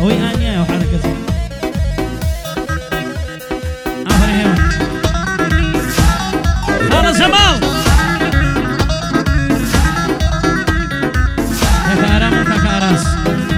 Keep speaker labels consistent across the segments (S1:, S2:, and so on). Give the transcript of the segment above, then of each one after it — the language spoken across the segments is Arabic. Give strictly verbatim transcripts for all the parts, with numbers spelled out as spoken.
S1: هو آنية وحركته آخر هيوان خالص جمال تكارا من تكاراس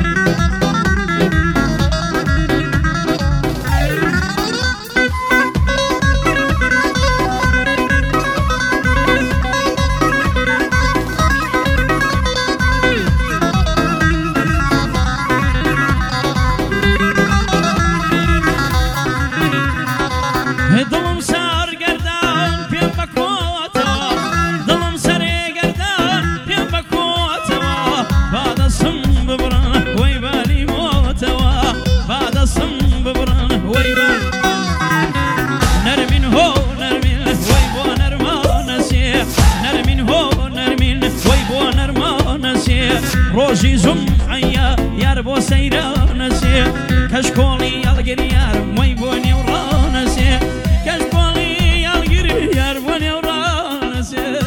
S1: روجي زمعيا ياربو سيرانسي كشكولي يالقري يارم ويبوني ورانسي كشكولي يالقري ياربوني ورانسي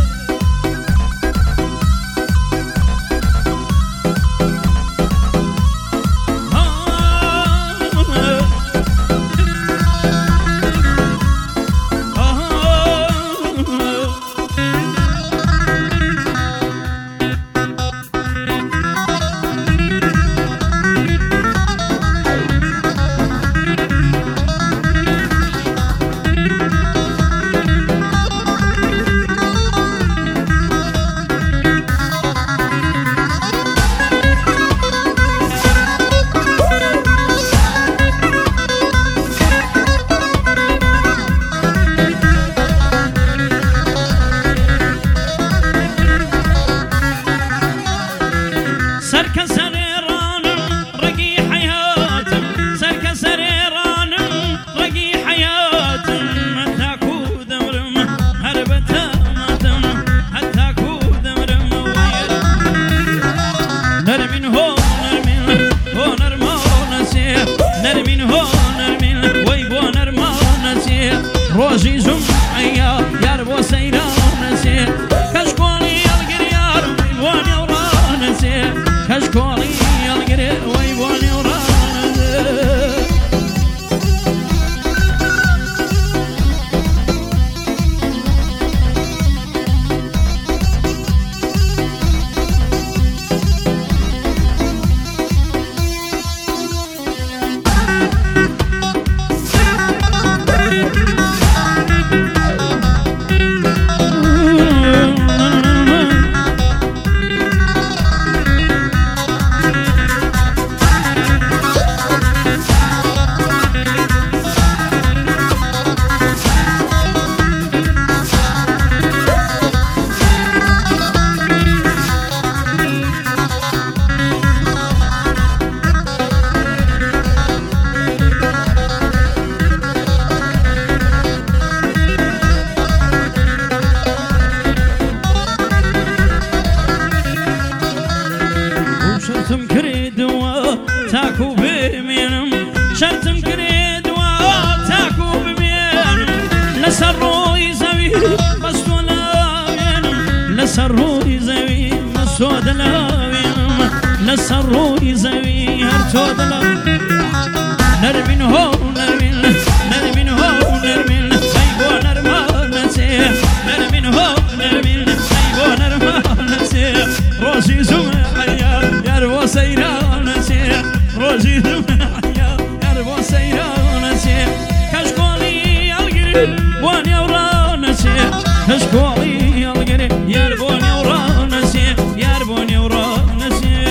S1: روجي زمعيا ياربو سيرانسي كشكولي يالقري يارم ويبوني ورانسي كشكولي يالقري ويبوني ورانسي شرتم كريدوا تاكو بمينم شرتم كريدوا تاكو بمينم لسرو يزوي مسولا بينم لسرو يزوي مسولا بينم لسرو يزوي هرتودلا نرمين هو نرمين نرمين هو نرمين سايبو نرمانسي نرمين هو نرمين سايبو نرمانسي روزي زمعيا ياربو سيرانسي روزي زمعيا ياربو سيرانسي كشكولي يالقري بوني ورانسي كشكولي يالقري ياربوني ورانسي ياربوني ورانسي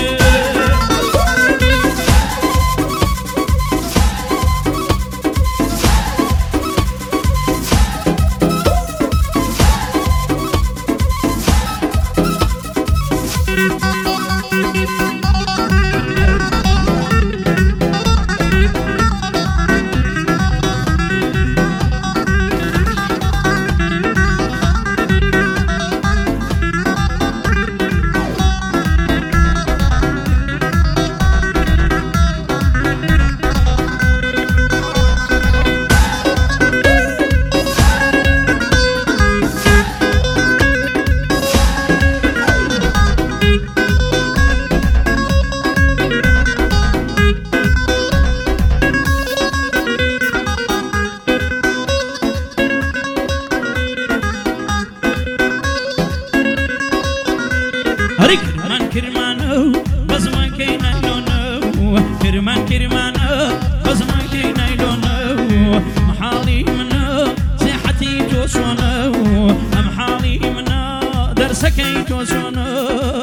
S1: كرمانو بزمان كي نايلونو كرمان كرمانو بزمان كي نايلونو محالي منو ساحتي توسونو محالي منو درسكي توسونو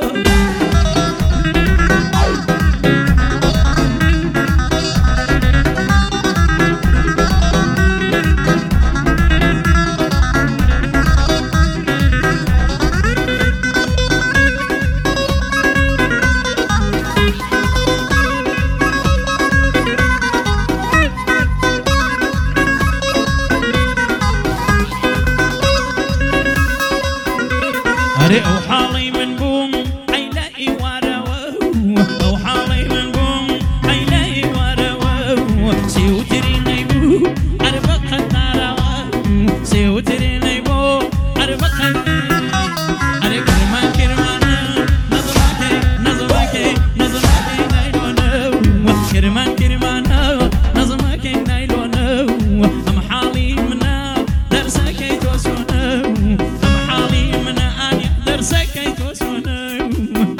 S1: أو حالي من بوم عيلائي وراو أو حالي من بوم عيلائي وراو سيوتري نيبو أربق النار سيوتري نيبو أربق أري كرمان كرمانا نظمكي نظمكي نظمكي نايلونو كرمان كرمانا نظمكي نايلونو أم حالي منا درسكي توسونو سكي توسونو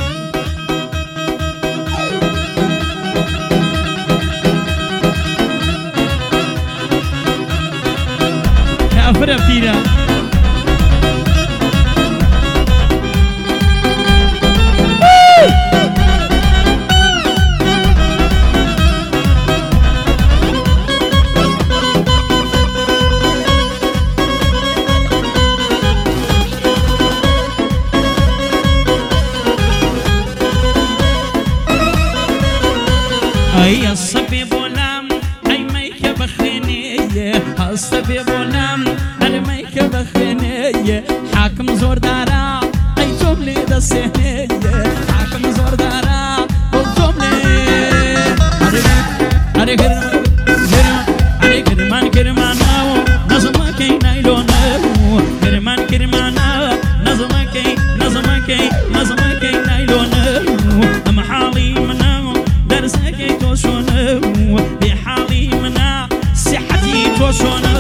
S1: كافر فينا أي الصبي بولام أي ميك بخينية الصبي بولام أي ميك بخينية حاكم زور دارا أي جملة دسينية حاكم زور دارا أو جملة أري كرمان أري كرمان كرمان نظمكي نايلونو كرمان كرمان نظمكي نظمكي نظمكي نايلونو أم حالي منو درسكي توسونو بحالي منا صحتي توسونو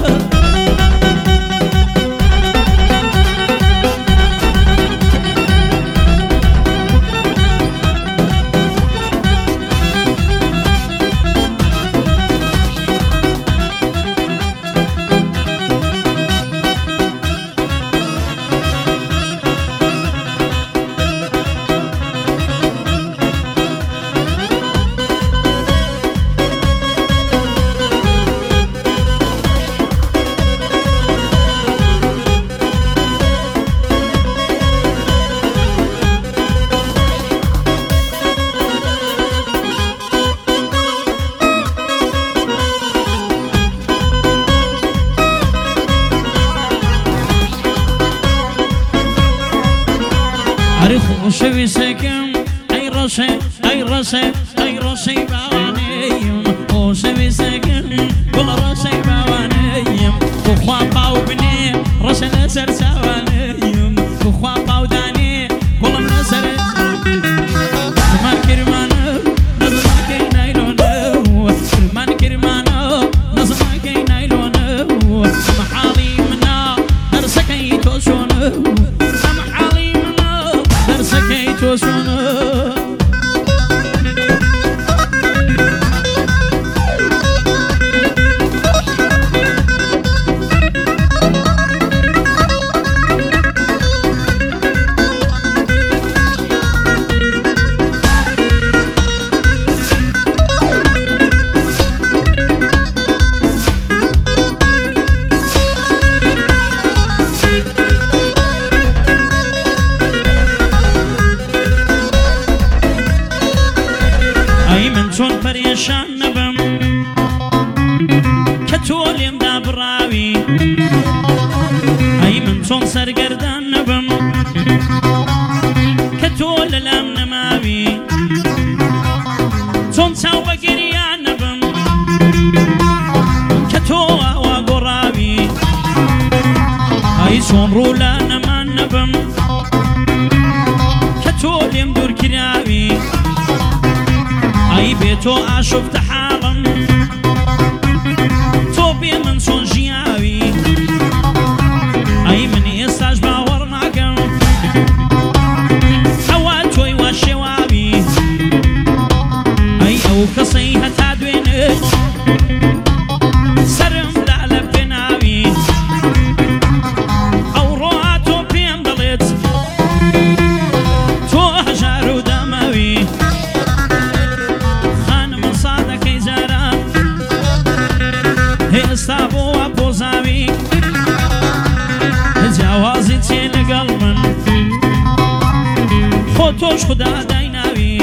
S1: شوي سكم أي رشي أي رشي أي رشي بوانيم أو شوي سكم كل رشي بوانيم كخوا باو بني رشي نسر سوانيم كخوا باو داني كل نسر كرمان كرمانو نظمكي نايلونو كرمان كرمانو نظمكي نايلونو محالي منا درسكي توسونو سكي توسونو چون پریشان نبم که تولیم دابراوی ای من چون سرگردان نبم که تول لام نماوی چون چاو بگریان نبم که تو آوا گراوی ای چون رولا نمان نبم که تولیم دور کراوی أي بيتو أشوف تحالم توبي من صون جياوي أي من يستاج باور معكم حوال توي تۆش خدا دایناوی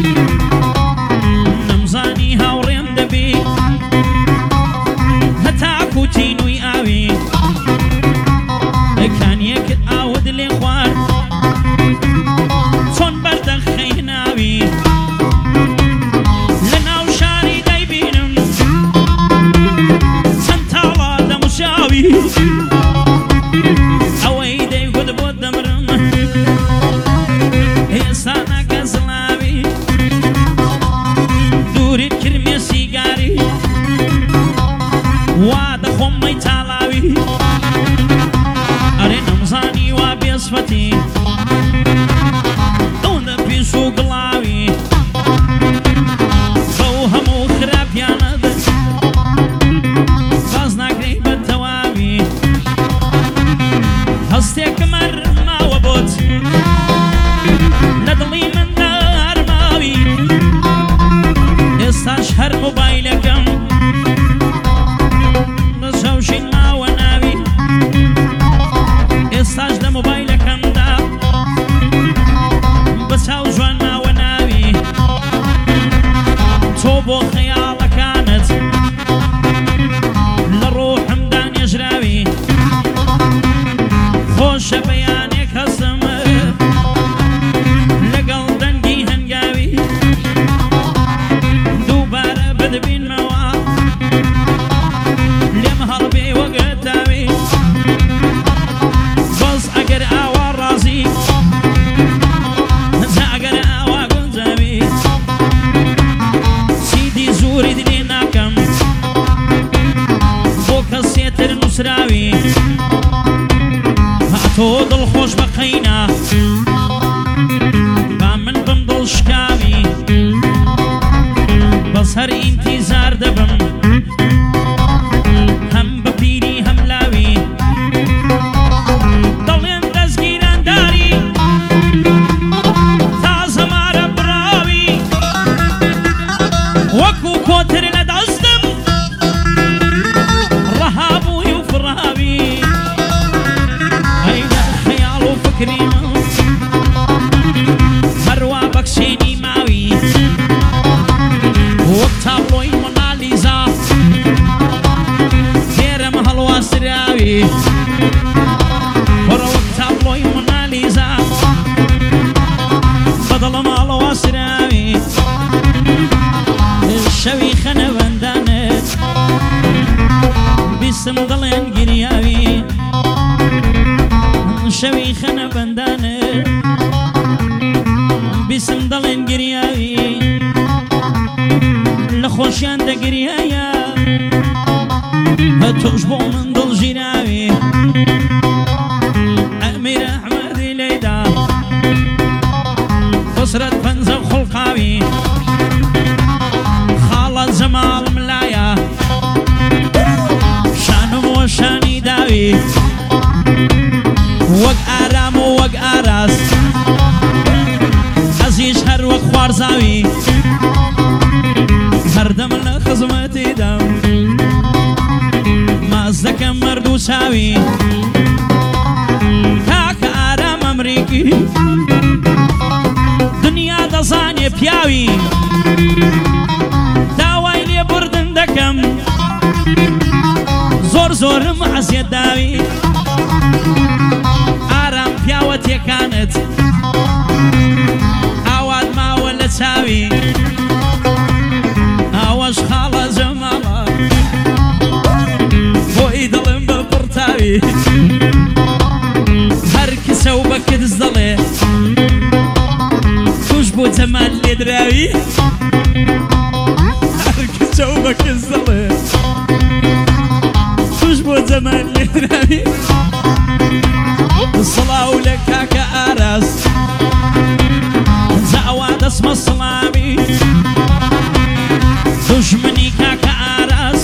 S1: نەمزانی هاوڕێم دەبی هەتاکو تینووی ئاوی کانیەکت ئاوت لێ خوارد چۆن بەردەخ خەیناوی لە ناو شاری دەیبینم چەند تاڵە دەموشاوی ئەوەی دەیگوت بۆ دەمرم ئێستا ناکە زڵاوی دووریت کرمێ سیگاری وا دەخۆم مەی تاڵاوی ئەرێ نەمزانی وا بێسفەتی ئەوەندە پیس و گڵاوی بەو هەموو خراپیانەت باز ناکرێی بە تەواوی هەستێکم هەرماوە بۆت لە دڵی مندا هەرماوی ئێستاش هەر مۆبایلەکەم لە شەوشین ماوە ناوی ئێستاش لە مۆبایلەکەمدا بە چاو جوان ماوە ناوی تۆ بۆ خەیاڵەکانت لە ڕۆحمدا نێژراوی خۆشە بەیانێک هەستم لەگەڵ دەنگی هەنگاوی دووبارە بدبینمەوە لێم هەڵبێ وەگەتاوی بەس ئەگەر ئاوا ڕازی جا ئەگەر ئاوا گونجاوی سیدی زووری دلێ ناکەم بۆ کەسێتر نووسراوی تۆ دڵخۆش بە قەینا با من بم دڵ شکاوی بەس هەر ئینتیزار دەبم هەم بە پیری هەم لاوی دەڵێن دەستگیرانداری تا زەمارە براوی وەکو کۆتر لە دەستم ڕەهابووی و فڕاوی ئەیدا خەیاڵ و فکری من هەروە بەکشێنی ماوی وەک تابلۆی مۆنالیزا تێرەم هەڵواسراوی وەرە وەک تابلۆی مۆنالیزا بەدڵم هەڵواسراوی شەوی خەنەوەندانت بیستم دڵێن گریاوی شەوی خەنەوەندانت بیستم دڵێن گریاوی لە خۆشیان دەگریایە تۆش بۆ من دڵژیراوی ئەمیر ئەحمەدی لەیدا قسرەت پەنجە خوڵقاوی خاڵە جەماڵم لایە شانم وە شانی داوی وەک ئارام و وەک ئاراس ئەزیش هەر وەک خوارزاوی هەردەم لە خزمەتیدا ماز دەکەم مەرد و چاوی کاکە ئارام ئەمریکی دنیا دەزانێ پیاوی داوای لێبوردن دەکەم زۆر زۆرم حەزیەت داوی ئارام پیاوە تێکانت ئاوات ماوە لە چاوی ئاوەش خاڵە جەماڵە بۆی دڵم بە پڕتاوی هەر کسە و بە کرز دەڵێ توش بۆ جەمال لێ دراوی هەر کسە و بە کرز دەڵێ توش بۆ جەمال لێ دراوی سڵاو لە کاکە ئاراس جاوا دەسمە سڵاوی دژمنی کاکە ئاراس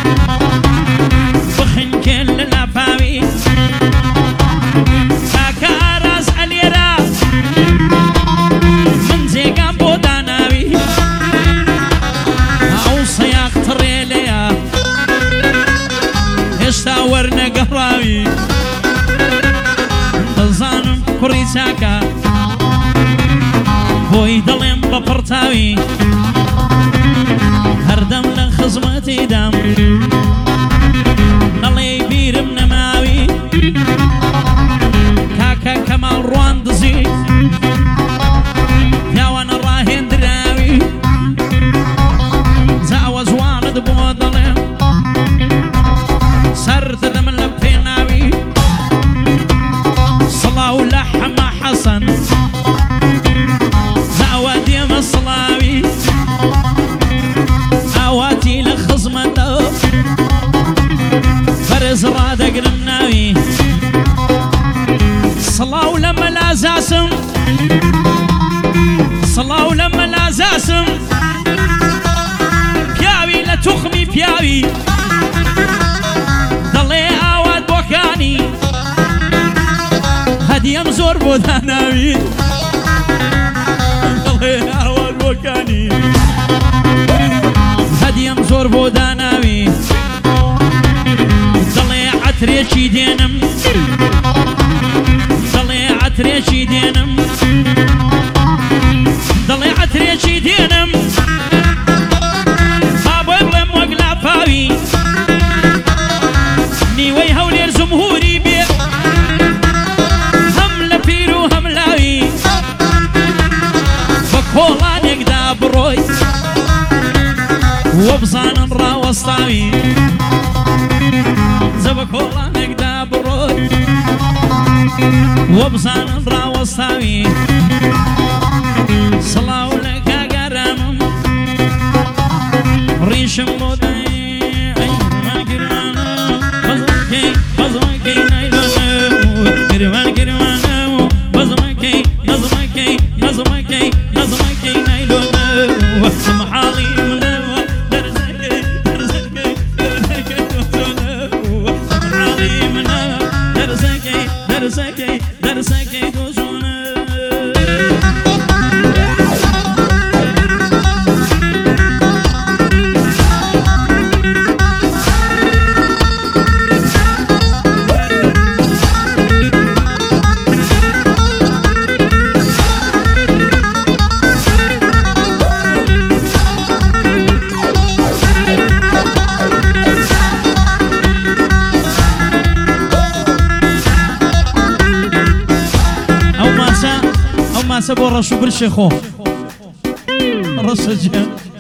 S1: بخنکێن لە لاپاوی کاکە ئاراس ئەلێرە من جێگام بۆ داناوی ئەو سەیاق تڕێ لێیە هێشتا وەرنەگەڕاوی دەزانم کوڕی چاکە ببرتاوي هردم لخزمتي دم نلي بيرم نماوي كاكا كمال رواندزي يا وانا راهن دراوي زاوز والد بوضلم سرت دم لبيناوي صلاة لحم حسن زاودي مصلاوي اواتي لخزمته فرز رادق لمناوي صلاة لما لازاسم صلاة لما لازاسم بياوي لتخمي بياوي ضلي اواد بوكاني هدي مزور بوداناوي ضلي اواد بوكاني هدي مزور بوداناوي ضلي عتريشي دينم ضلي عتريشي دينم ضلي عتريشي دينم بابو ابلم وقلا فاوي نيوي هولير زمهوري بي هم لفيرو هم لاوي بكولان يقدا بروي وبزان را وسطاوي زبكولان يقدا بروي وبزان را وسطاوي صلاة لك قرام ريشم مودي اي ما قرانا بزمكي بزمكي نايلونو كرمان كرمانو بزمكي نزمكي نزمكي نزمكي نايلونو سمحالي ملو درزكي درزكي درزكي دوزونو سمحالي ملو درزكي درزكي درزكي دوزونو سبوا رشوا بالشيخو رش الجن